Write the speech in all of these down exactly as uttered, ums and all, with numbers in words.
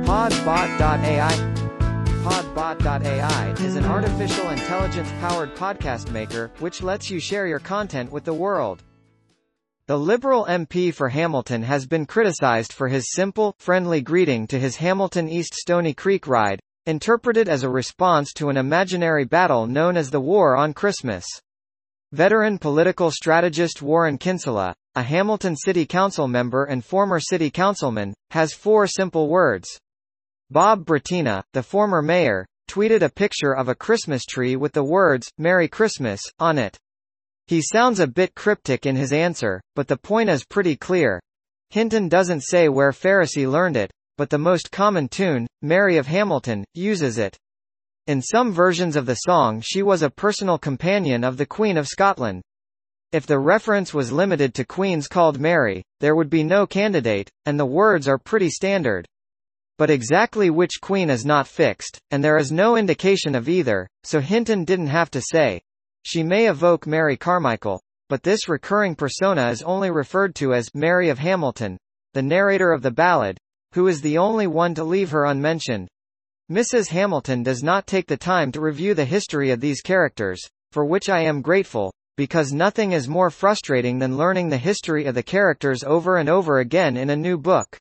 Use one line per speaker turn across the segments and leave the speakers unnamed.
Podbot dot A I Podbot dot A I is an artificial intelligence-powered podcast maker, which lets you share your content with the world. The Liberal M P for Hamilton has been criticized for his simple, friendly greeting to his Hamilton East Stony Creek ride, interpreted as a response to an imaginary battle known as the War on Christmas. Veteran political strategist Warren Kinsella, a Hamilton City Council member and former city councilman, has four simple words. Bob Bratina, the former mayor, tweeted a picture of a Christmas tree with the words, "Merry Christmas," on it. He sounds a bit cryptic in his answer, but the point is pretty clear. Hinton doesn't say where Pharisee learned it, but the most common tune, Mary of Hamilton, uses it. In some versions of the song she was a personal companion of the Queen of Scotland. If the reference was limited to queens called Mary, there would be no candidate, and the words are pretty standard. But exactly which queen is not fixed, and there is no indication of either, so Hinton didn't have to say. She may evoke Mary Carmichael, but this recurring persona is only referred to as Mary of Hamilton, the narrator of the ballad, who is the only one to leave her unmentioned. Missus Hamilton does not take the time to review the history of these characters, for which I am grateful, because nothing is more frustrating than learning the history of the characters over and over again in a new book.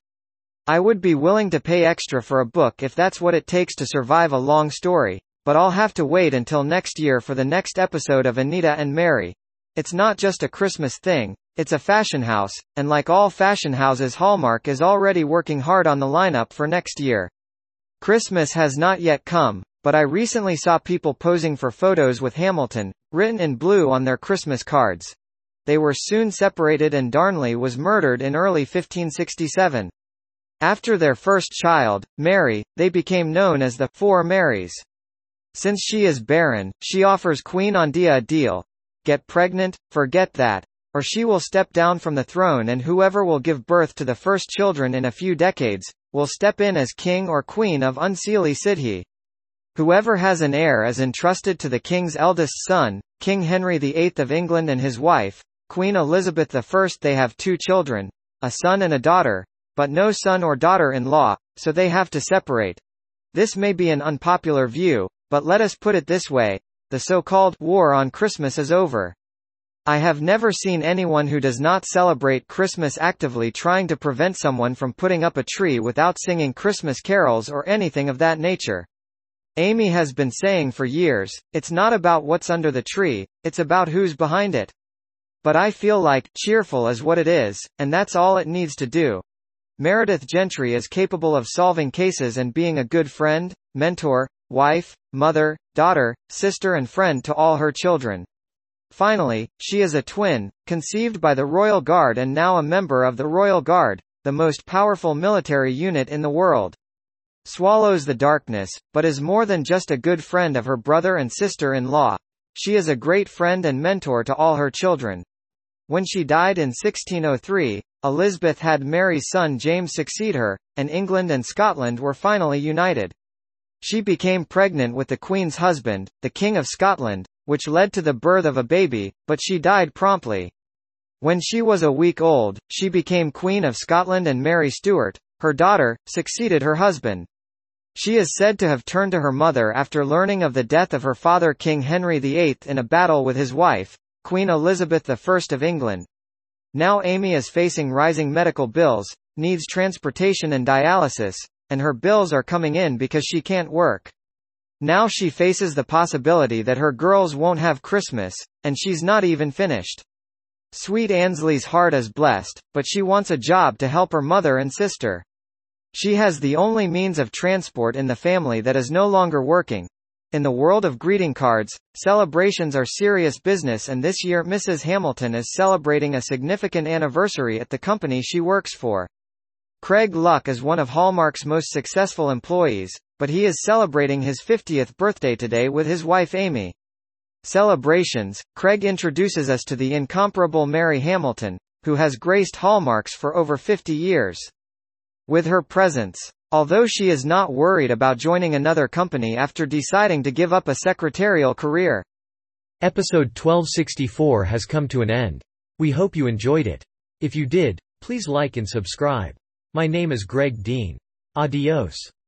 I would be willing to pay extra for a book if that's what it takes to survive a long story, but I'll have to wait until next year for the next episode of Anita and Mary. It's not just a Christmas thing, it's a fashion house, and like all fashion houses, Hallmark is already working hard on the lineup for next year. Christmas has not yet come, but I recently saw people posing for photos with Hamilton, written in blue on their Christmas cards. They were soon separated and Darnley was murdered in early fifteen sixty-seven. After their first child, Mary, they became known as the Four Marys. Since she is barren, she offers Queen Andia a deal. Get pregnant, forget that. Or she will step down from the throne and whoever will give birth to the first children in a few decades, will step in as king or queen of Unseelie Sidhe. Whoever has an heir is entrusted to the king's eldest son, King Henry the Eighth of England, and his wife, Queen Elizabeth the First. They have two children, a son and a daughter, but no son or daughter-in-law, so they have to separate. This may be an unpopular view, but let us put it this way, the so-called War on Christmas is over. I have never seen anyone who does not celebrate Christmas actively trying to prevent someone from putting up a tree without singing Christmas carols or anything of that nature. Amy has been saying for years, it's not about what's under the tree, it's about who's behind it. But I feel like, cheerful is what it is, and that's all it needs to do. Meredith Gentry is capable of solving cases and being a good friend, mentor, wife, mother, daughter, sister and friend to all her children. Finally, she is a twin, conceived by the Royal Guard and now a member of the Royal Guard, the most powerful military unit in the world. Swallows the darkness, but is more than just a good friend of her brother and sister-in-law. She is a great friend and mentor to all her children. When she died in sixteen oh three, Elizabeth had Mary's son James succeed her, and England and Scotland were finally united. She became pregnant with the Queen's husband, the King of Scotland, which led to the birth of a baby, but she died promptly. When she was a week old, she became Queen of Scotland and Mary Stuart, her daughter, succeeded her husband. She is said to have turned to her mother after learning of the death of her father King Henry the Eighth in a battle with his wife, Queen Elizabeth the First of England. Now Amy is facing rising medical bills, needs transportation and dialysis, and her bills are coming in because she can't work. Now she faces the possibility that her girls won't have Christmas, and she's not even finished. Sweet Ansley's heart is blessed, but she wants a job to help her mother and sister. She has the only means of transport in the family that is no longer working. In the world of greeting cards, celebrations are serious business, and this year Missus Hamilton is celebrating a significant anniversary at the company she works for. Craig Luck is one of Hallmark's most successful employees, but he is celebrating his fiftieth birthday today with his wife Amy. Celebrations, Craig introduces us to the incomparable Mary Hamilton, who has graced Hallmarks for over fifty years. With her presence, although she is not worried about joining another company after deciding to give up a secretarial career.
Episode twelve sixty-four has come to an end. We hope you enjoyed it. If you did, please like and subscribe. My name is Greg Dean. Adios.